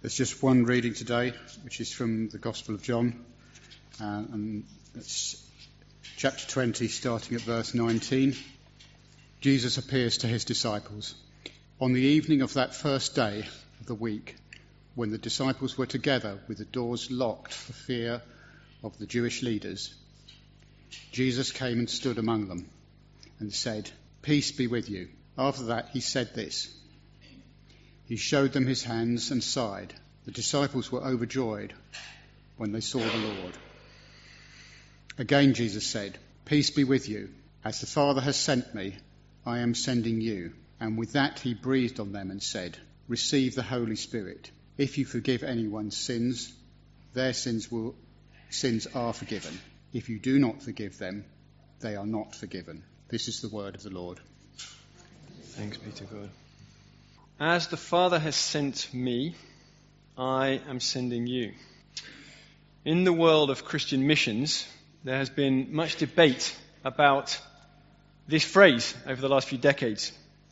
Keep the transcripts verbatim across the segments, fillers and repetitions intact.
There's just one reading today, which is from the Gospel of John, uh, and it's chapter twenty, starting at verse nineteen. Jesus appears to his disciples. On the evening of that first day of the week, when the disciples were together with the doors locked for fear of the Jewish leaders, Jesus came and stood among them and said, "Peace be with you." After that, he said this. He showed them his hands and side. The disciples were overjoyed when they saw the Lord. Again, Jesus said, "Peace be with you. As the Father has sent me, I am sending you." And with that, he breathed on them and said, "Receive the Holy Spirit. If you forgive anyone's sins, their sins will, sins are forgiven. If you do not forgive them, they are not forgiven." This is the word of the Lord. Thanks be to God. As the Father has sent me, I am sending you. In the world of Christian missions, there has been much debate about this phrase over the last few decades.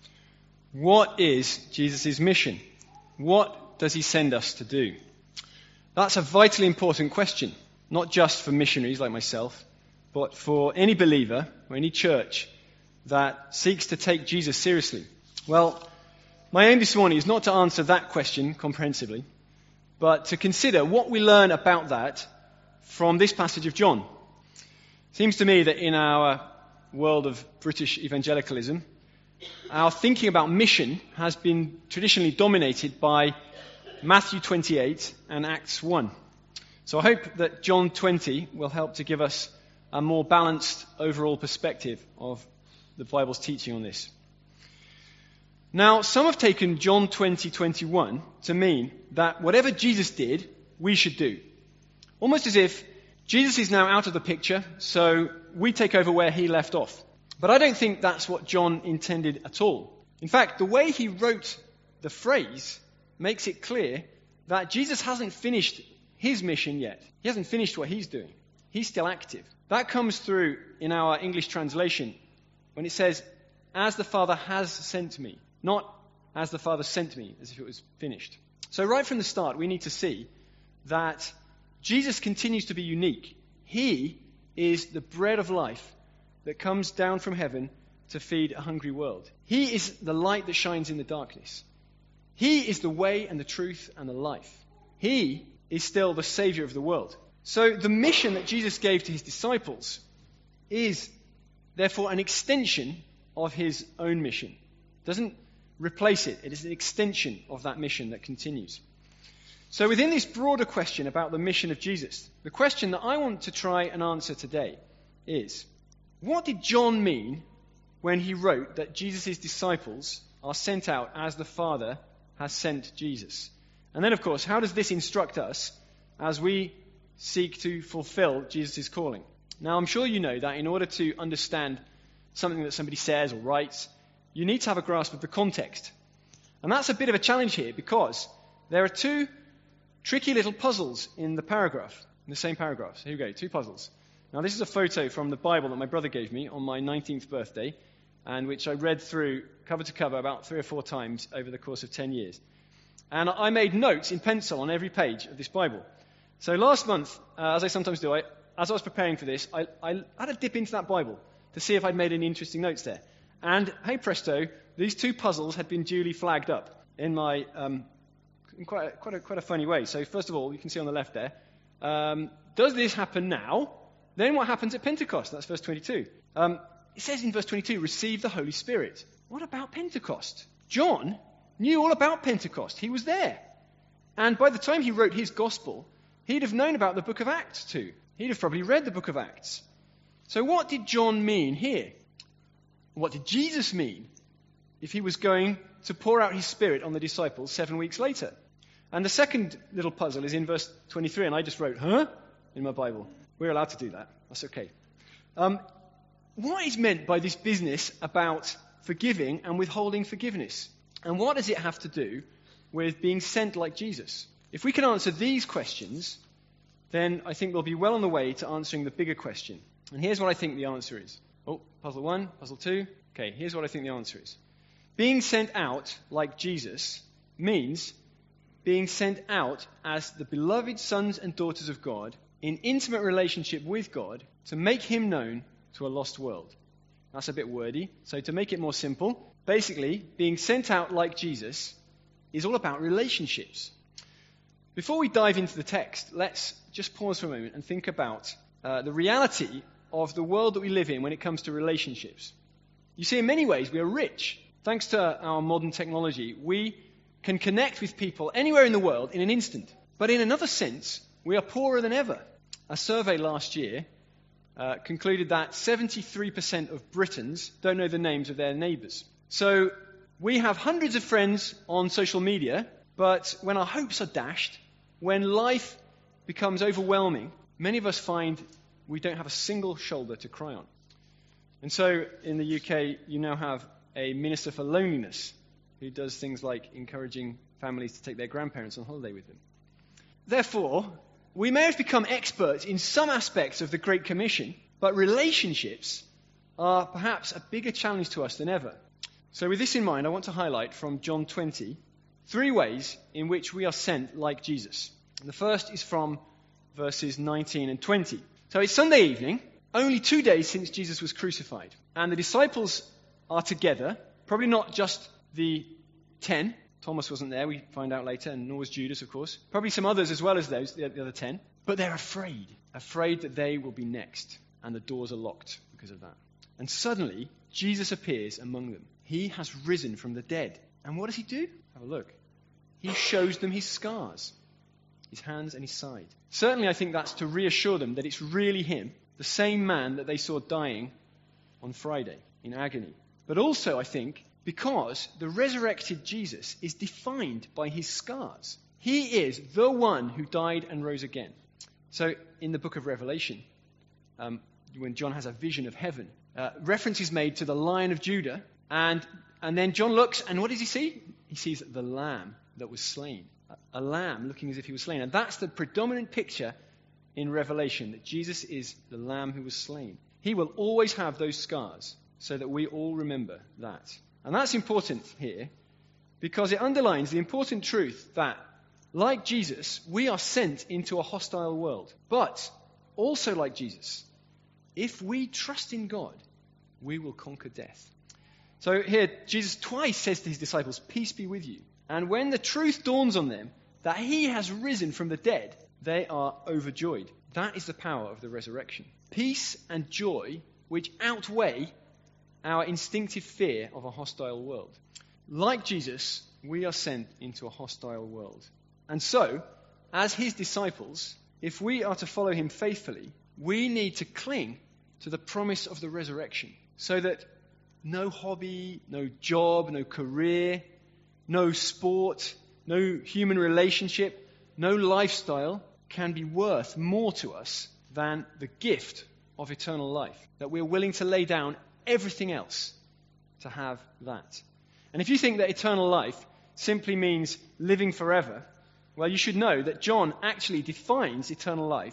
What is Jesus' mission? What does he send us to do? That's a vitally important question, not just for missionaries like myself, but for any believer or any church that seeks to take Jesus seriously. Well, my aim this morning is not to answer that question comprehensively, but to consider what we learn about that from this passage of John. It seems to me that in our world of British evangelicalism, our thinking about mission has been traditionally dominated by Matthew twenty-eight and Acts one. So I hope that John twenty will help to give us a more balanced overall perspective of the Bible's teaching on this. Now, some have taken John twenty twenty-one to mean that whatever Jesus did, we should do. Almost as if Jesus is now out of the picture, so we take over where he left off. But I don't think that's what John intended at all. In fact, the way he wrote the phrase makes it clear that Jesus hasn't finished his mission yet. He hasn't finished what he's doing. He's still active. That comes through in our English translation when it says, "As the Father has sent me," not "as the Father sent me," as if it was finished. So right from the start, we need to see that Jesus continues to be unique. He is the bread of life that comes down from heaven to feed a hungry world. He is the light that shines in the darkness. He is the way and the truth and the life. He is still the Savior of the world. So the mission that Jesus gave to his disciples is therefore an extension of his own mission. It doesn't replace it. It is an extension of that mission that continues. So within this broader question about the mission of Jesus, the question that I want to try and answer today is, what did John mean when he wrote that Jesus' disciples are sent out as the Father has sent Jesus? And then, of course, how does this instruct us as we seek to fulfill Jesus' calling? Now, I'm sure you know that in order to understand something that somebody says or writes, you need to have a grasp of the context. And that's a bit of a challenge here because there are two tricky little puzzles in the paragraph, in the same paragraph. So here we go, two puzzles. Now, this is a photo from the Bible that my brother gave me on my nineteenth birthday, and which I read through cover to cover about three or four times over the course of ten years. And I made notes in pencil on every page of this Bible. So last month, uh, as I sometimes do, I, as I was preparing for this, I, I had a dip into that Bible to see if I'd made any interesting notes there. And, hey presto, these two puzzles had been duly flagged up in my um, in quite a, quite, a, quite a funny way. So first of all, you can see on the left there, um, does this happen now? Then what happens at Pentecost? That's verse twenty-two. Um, it says in verse twenty-two, receive the Holy Spirit. What about Pentecost? John knew all about Pentecost. He was there. And by the time he wrote his gospel, he'd have known about the book of Acts too. He'd have probably read the book of Acts. So what did John mean here? What did Jesus mean if he was going to pour out his Spirit on the disciples seven weeks later? And the second little puzzle is in verse twenty-three, and I just wrote, huh? In my Bible. We're allowed to do that. That's okay. Um, what is meant by this business about forgiving and withholding forgiveness? And what does it have to do with being sent like Jesus? If we can answer these questions, then I think we'll be well on the way to answering the bigger question. And here's what I think the answer is. Oh, puzzle one, puzzle two. Okay, here's what I think the answer is. Being sent out like Jesus means being sent out as the beloved sons and daughters of God in intimate relationship with God to make him known to a lost world. That's a bit wordy. So to make it more simple, basically, being sent out like Jesus is all about relationships. Before we dive into the text, let's just pause for a moment and think about uh, the reality of the world that we live in when it comes to relationships. You see, in many ways, we are rich. Thanks to our modern technology, we can connect with people anywhere in the world in an instant. But in another sense, we are poorer than ever. A survey last year uh, concluded that seventy-three percent of Britons don't know the names of their neighbours. So we have hundreds of friends on social media, but when our hopes are dashed, when life becomes overwhelming, many of us find we don't have a single shoulder to cry on. And so in the U K, you now have a minister for loneliness who does things like encouraging families to take their grandparents on holiday with them. Therefore, we may have become experts in some aspects of the Great Commission, but relationships are perhaps a bigger challenge to us than ever. So with this in mind, I want to highlight from John twenty three ways in which we are sent like Jesus. And the first is from verses nineteen and twenty. So it's Sunday evening, only two days since Jesus was crucified. And the disciples are together, probably not just the ten. Thomas wasn't there, we find out later, and nor was Judas, of course. Probably some others as well as those, the other ten. But they're afraid, afraid that they will be next, and the doors are locked because of that. And suddenly, Jesus appears among them. He has risen from the dead. And what does he do? Have a look. He shows them his scars, his hands and his side. Certainly, I think that's to reassure them that it's really him, the same man that they saw dying on Friday in agony. But also, I think, because the resurrected Jesus is defined by his scars. He is the one who died and rose again. So in the book of Revelation, um, when John has a vision of heaven, uh, reference is made to the Lion of Judah, and, and then John looks, and what does he see? He sees the Lamb that was slain. A, a lamb looking as if he was slain. And that's the predominant picture in Revelation, that Jesus is the Lamb who was slain. He will always have those scars, so that we all remember that. And that's important here because it underlines the important truth that, like Jesus, we are sent into a hostile world. But also like Jesus, if we trust in God, we will conquer death. So here, Jesus twice says to his disciples, "Peace be with you." And when the truth dawns on them that he has risen from the dead, they are overjoyed. That is the power of the resurrection. Peace and joy which outweigh our instinctive fear of a hostile world. Like Jesus, we are sent into a hostile world. And so, as his disciples, if we are to follow him faithfully, we need to cling to the promise of the resurrection, so that no hobby, no job, no career, no sport, no human relationship, no lifestyle can be worth more to us than the gift of eternal life, that we're willing to lay down everything else to have that. And if you think that eternal life simply means living forever, well, you should know that John actually defines eternal life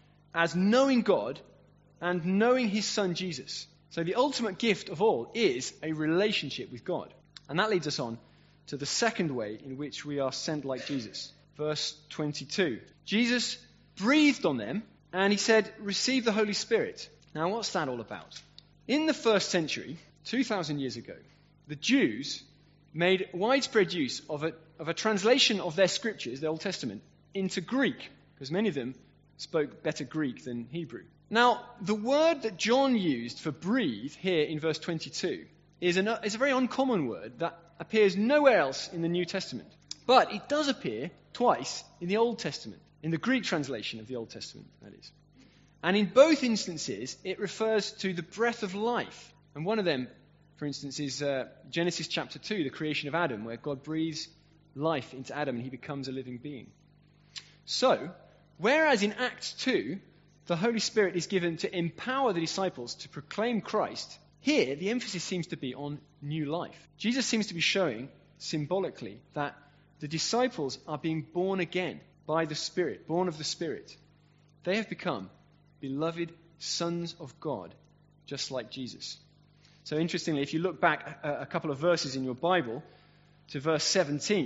as knowing God and knowing his Son Jesus. So the ultimate gift of all is a relationship with God. And that leads us on to the second way in which we are sent like Jesus. Verse twenty-two. Jesus breathed on them and he said, "Receive the Holy Spirit." Now, what's that all about? In the first century, two thousand years ago, the Jews made widespread use of a, of a translation of their scriptures, the Old Testament, into Greek, because many of them spoke better Greek than Hebrew. Now, the word that John used for breathe here in verse twenty-two is, an, is a very uncommon word that appears nowhere else in the New Testament. But it does appear twice in the Old Testament, in the Greek translation of the Old Testament, that is. And in both instances, it refers to the breath of life. And one of them, for instance, is uh, Genesis chapter two, the creation of Adam, where God breathes life into Adam and he becomes a living being. So, whereas in Acts two, the Holy Spirit is given to empower the disciples to proclaim Christ, here the emphasis seems to be on new life. Jesus seems to be showing, symbolically, that the disciples are being born again by the Spirit, born of the Spirit. They have become beloved sons of God, just like Jesus. So interestingly, if you look back a, a couple of verses in your Bible to verse seventeen,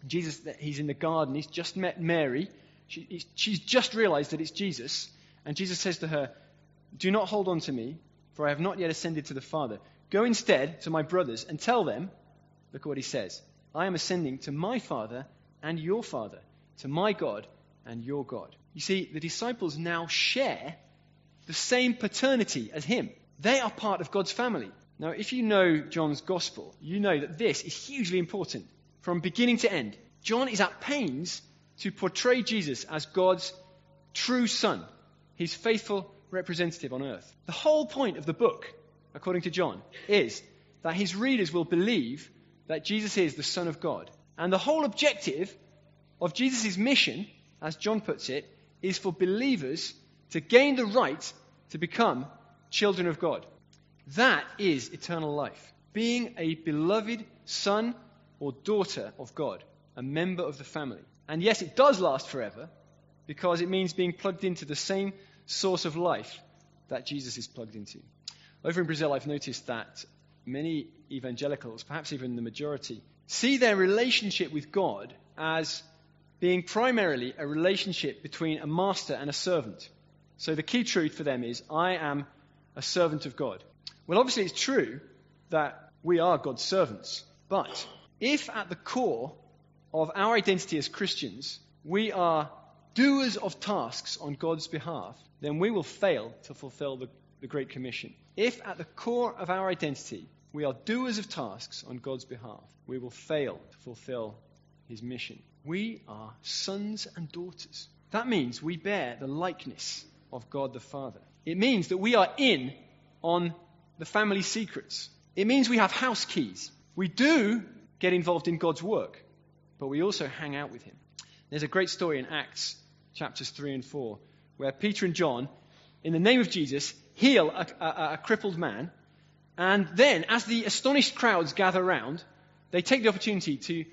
Jesus, he's in the garden. He's just met Mary. She, she's just realized that it's Jesus. And Jesus says to her, "Do not hold on to me, for I have not yet ascended to the Father. Go instead to my brothers and tell them," look at what he says, "I am ascending to my Father and your Father, to my God and your God." You see, the disciples now share the same paternity as him. They are part of God's family. Now, if you know John's gospel, you know that this is hugely important from beginning to end. John is at pains to portray Jesus as God's true son, his faithful representative on earth. The whole point of the book, according to John, is that his readers will believe that Jesus is the Son of God. And the whole objective of Jesus' mission, as John puts it, is for believers to gain the right to become children of God. That is eternal life. Being a beloved son or daughter of God, a member of the family. And yes, it does last forever, because it means being plugged into the same source of life that Jesus is plugged into. Over in Brazil, I've noticed that many evangelicals, perhaps even the majority, see their relationship with God as being primarily a relationship between a master and a servant. So the key truth for them is, I am a servant of God. Well, obviously it's true that we are God's servants. But if at the core of our identity as Christians, we are doers of tasks on God's behalf, then we will fail to fulfill the, the Great Commission. If at the core of our identity, we are doers of tasks on God's behalf, we will fail to fulfill his mission. We are sons and daughters. That means we bear the likeness of God the Father. It means that we are in on the family secrets. It means we have house keys. We do get involved in God's work, but we also hang out with him. There's a great story in Acts chapters three and four where Peter and John, in the name of Jesus, heal a, a, a crippled man. And then, as the astonished crowds gather round, they take the opportunity to,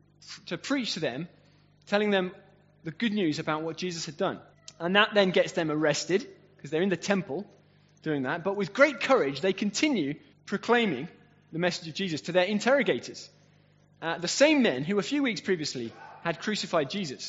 to preach to them, telling them the good news about what Jesus had done. And that then gets them arrested, because they're in the temple doing that. But with great courage, they continue proclaiming the message of Jesus to their interrogators. Uh, the same men who a few weeks previously had crucified Jesus.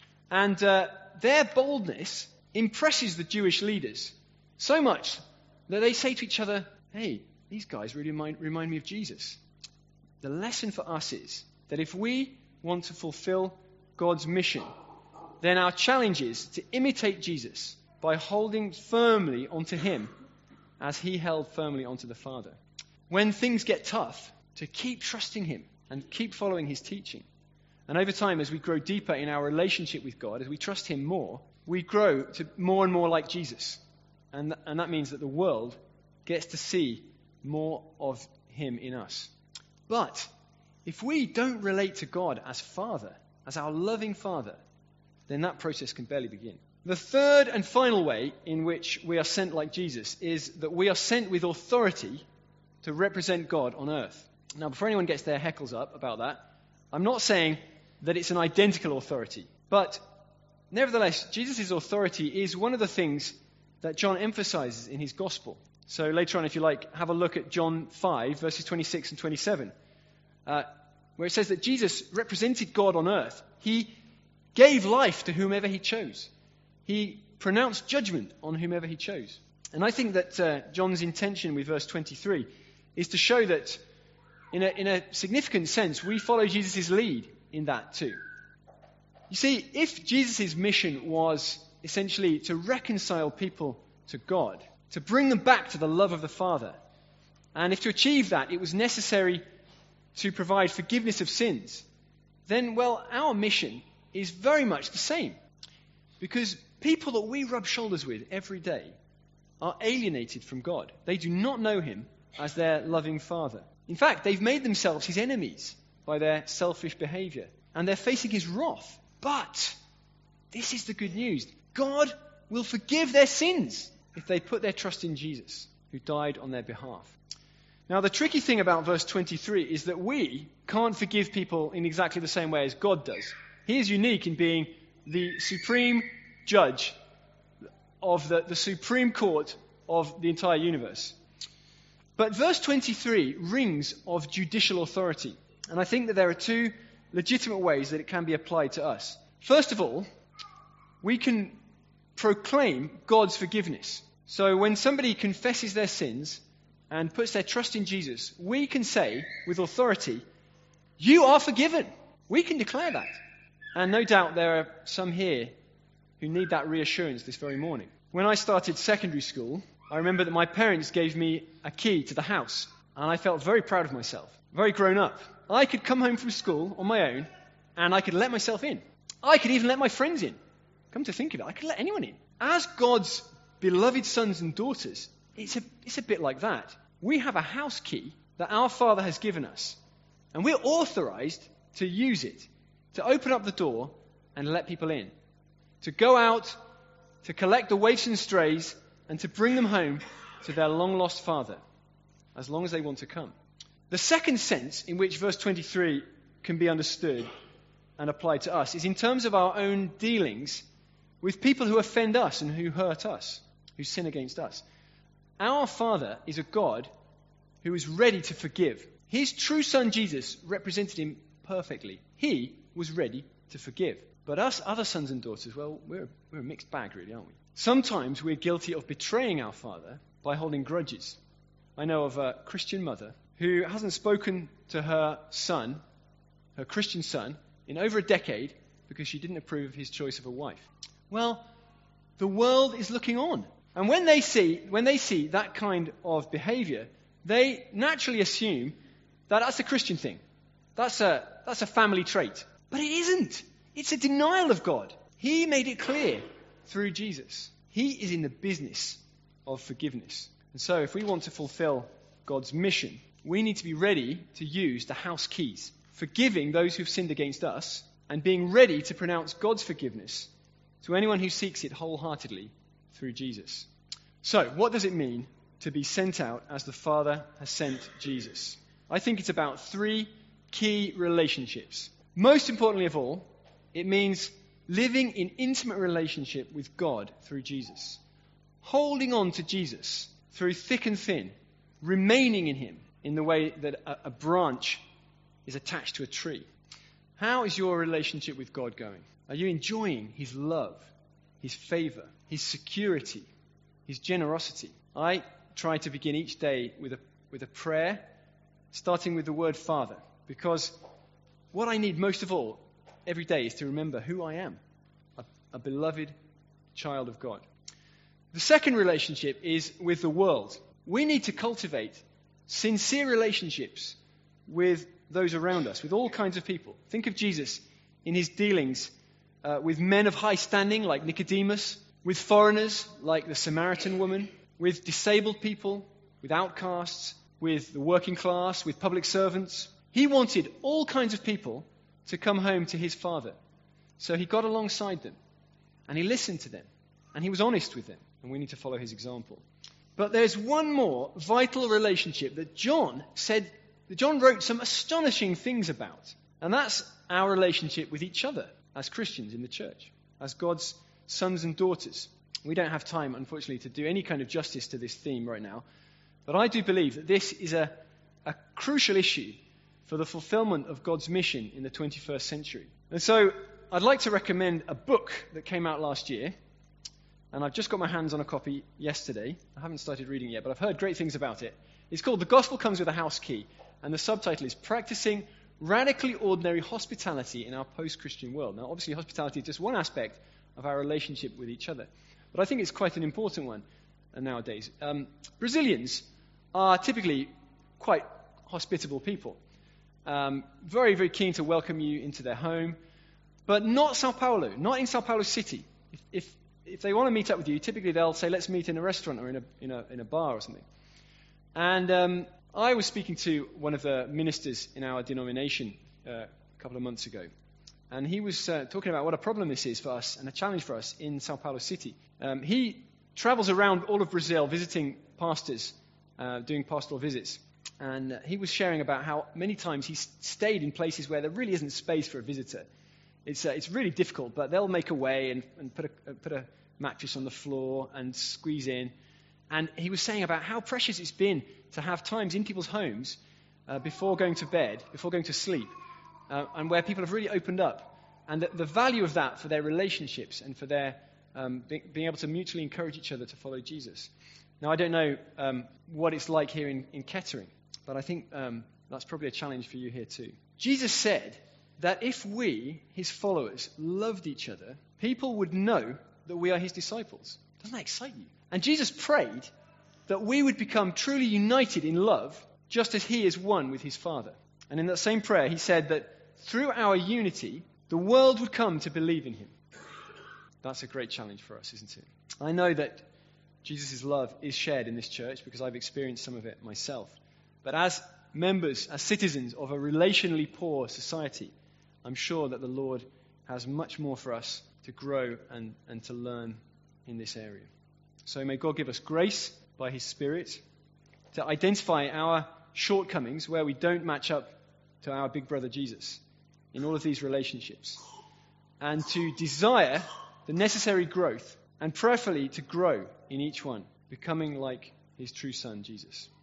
And uh, their boldness impresses the Jewish leaders so much that they say to each other, "Hey, these guys really remind, remind me of Jesus." The lesson for us is that if we want to fulfill God's mission, then our challenge is to imitate Jesus by holding firmly onto him as he held firmly onto the Father. When things get tough, to keep trusting him and keep following his teaching. And over time, as we grow deeper in our relationship with God, as we trust him more, we grow to more and more like Jesus. And, and that means that the world gets to see more of him in us. But if we don't relate to God as Father, as our loving Father, then that process can barely begin. The third and final way in which we are sent like Jesus is that we are sent with authority to represent God on earth. Now, before anyone gets their heckles up about that, I'm not saying that it's an identical authority. But nevertheless, Jesus' authority is one of the things that John emphasizes in his gospel. So later on, if you like, have a look at John five, verses twenty-six and twenty-seven, uh, where it says that Jesus represented God on earth. He gave life to whomever he chose. He pronounced judgment on whomever he chose. And I think that uh, John's intention with verse twenty-three is to show that in a, in a significant sense, we follow Jesus' lead in that too. You see, if Jesus' mission was essentially to reconcile people to God, to bring them back to the love of the Father, and if to achieve that it was necessary to provide forgiveness of sins, then, well, our mission is very much the same. Because people that we rub shoulders with every day are alienated from God. They do not know him as their loving Father. In fact, they've made themselves his enemies by their selfish behavior, and they're facing his wrath. But this is the good news. God will forgive their sins if they put their trust in Jesus, who died on their behalf. Now, the tricky thing about verse twenty-three is that we can't forgive people in exactly the same way as God does. He is unique in being the supreme judge of the, the supreme court of the entire universe. But verse twenty-three rings of judicial authority. And I think that there are two legitimate ways that it can be applied to us. First of all, we can proclaim God's forgiveness. So when somebody confesses their sins and puts their trust in Jesus, we can say with authority, you are forgiven. We can declare that. And no doubt there are some here who need that reassurance this very morning. When I started secondary school, I remember that my parents gave me a key to the house, and I felt very proud of myself, very grown up. I could come home from school on my own, and I could let myself in. I could even let my friends in. Come to think of it, I could let anyone in. As God's beloved sons and daughters, it's a, it's a bit like that. We have a house key that our Father has given us, and we're authorized to use it, to open up the door and let people in, to go out, to collect the waifs and strays, and to bring them home to their long-lost Father, as long as they want to come. The second sense in which verse twenty-three can be understood and applied to us is in terms of our own dealings with people who offend us and who hurt us, who sin against us. Our Father is a God who is ready to forgive. His true Son Jesus represented him perfectly. He was ready to forgive. But us other sons and daughters, well, we're, we're a mixed bag really, aren't we? Sometimes we're guilty of betraying our Father by holding grudges. I know of a Christian mother who hasn't spoken to her son, her Christian son, in over a decade because she didn't approve of his choice of a wife. Well, the world is looking on. And when they see when they see that kind of behavior, they naturally assume that that's a Christian thing. That's a that's a family trait. But it isn't. It's a denial of God. He made it clear through Jesus. He is in the business of forgiveness. And so if we want to fulfill God's mission, we need to be ready to use the house keys, forgiving those who've sinned against us and being ready to pronounce God's forgiveness to anyone who seeks it wholeheartedly through Jesus. So, what does it mean to be sent out as the Father has sent Jesus? I think it's about three key relationships. Most importantly of all, it means living in intimate relationship with God through Jesus. Holding on to Jesus through thick and thin, remaining in him in the way that a, a branch is attached to a tree. How is your relationship with God going? Are you enjoying his love, his favor, his security, his generosity? I try to begin each day with a with a prayer, starting with the word Father, because what I need most of all every day is to remember who I am, a, a beloved child of God. The second relationship is with the world. We need to cultivate sincere relationships with those around us, with all kinds of people. Think of Jesus in his dealings uh, with men of high standing like Nicodemus, with foreigners like the Samaritan woman, with disabled people, with outcasts, with the working class, with public servants. He wanted all kinds of people to come home to his Father. So he got alongside them, and he listened to them, and he was honest with them, and we need to follow his example. But there's one more vital relationship that John said, that John wrote some astonishing things about, and that's our relationship with each other as Christians in the church, as God's sons and daughters. We don't have time, unfortunately, to do any kind of justice to this theme right now, but I do believe that this is a, a crucial issue for the fulfillment of God's mission in the twenty-first century. And so I'd like to recommend a book that came out last year, and I've just got my hands on a copy yesterday. I haven't started reading it yet, but I've heard great things about it. It's called The Gospel Comes with a House Key, and the subtitle is Practicing Radically Ordinary Hospitality in Our Post-Christian World. Now, obviously, hospitality is just one aspect of our relationship with each other, but I think it's quite an important one nowadays. Um, Brazilians are typically quite hospitable people, um, very, very keen to welcome you into their home, but not Sao Paulo, not in Sao Paulo City. If, if if they want to meet up with you, typically they'll say, let's meet in a restaurant or in a in a, in a bar or something. And um, I was speaking to one of the ministers in our denomination uh, a couple of months ago, and he was uh, talking about what a problem this is for us and a challenge for us in Sao Paulo City. Um, he travels around all of Brazil visiting pastors, uh, doing pastoral visits, and uh, he was sharing about how many times he's stayed in places where there really isn't space for a visitor. It's uh, it's really difficult, but they'll make a way and, and put a uh, put a mattress on the floor and squeeze in. And he was saying about how precious it's been to have times in people's homes uh, before going to bed, before going to sleep, uh, and where people have really opened up. And the, the value of that for their relationships and for their um, be, being able to mutually encourage each other to follow Jesus. Now, I don't know um, what it's like here in, in Kettering, but I think um, that's probably a challenge for you here too. Jesus said that if we, his followers, loved each other, people would know that we are his disciples. Doesn't that excite you? And Jesus prayed that we would become truly united in love, just as he is one with his Father. And in that same prayer, he said that through our unity, the world would come to believe in him. That's a great challenge for us, isn't it? I know that Jesus' love is shared in this church because I've experienced some of it myself. But as members, as citizens of a relationally poor society, I'm sure that the Lord has much more for us to grow and, and to learn in this area. So may God give us grace by his Spirit to identify our shortcomings where we don't match up to our big brother Jesus in all of these relationships, and to desire the necessary growth and prayerfully to grow in each one, becoming like his true son, Jesus.